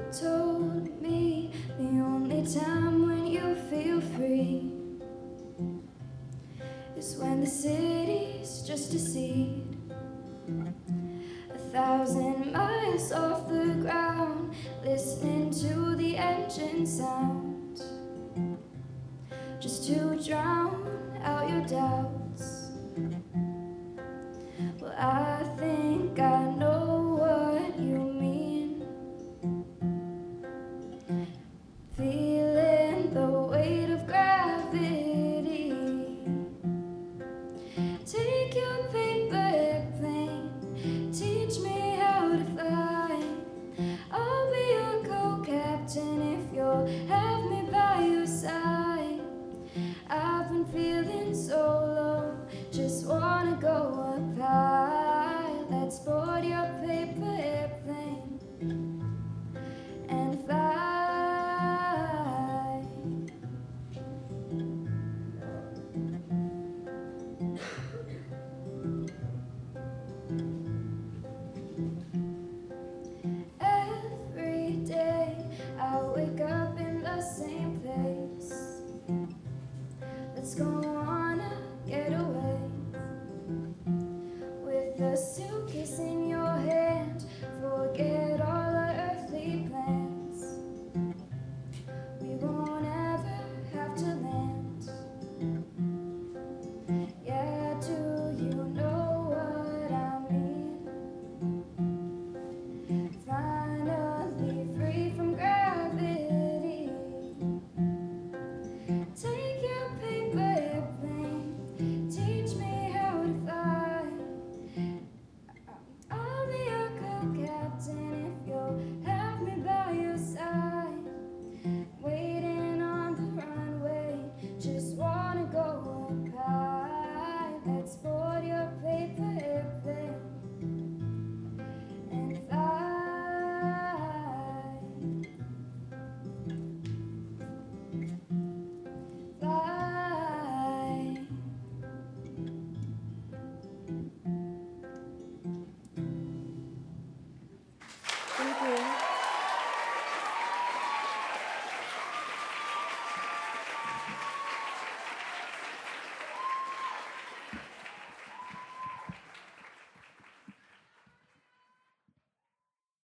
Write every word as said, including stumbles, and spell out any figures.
told me the only time when you feel free is when the city's just a seed, a thousand miles off the ground, listening to the engine sound, just to drown out your doubts. Well, I think I know what you mean, feeling the weight of gravity. Take your paper airplane, teach me how to fly. I'll be your co-captain if you'll have me by your side. I've been feeling so low, just wanna go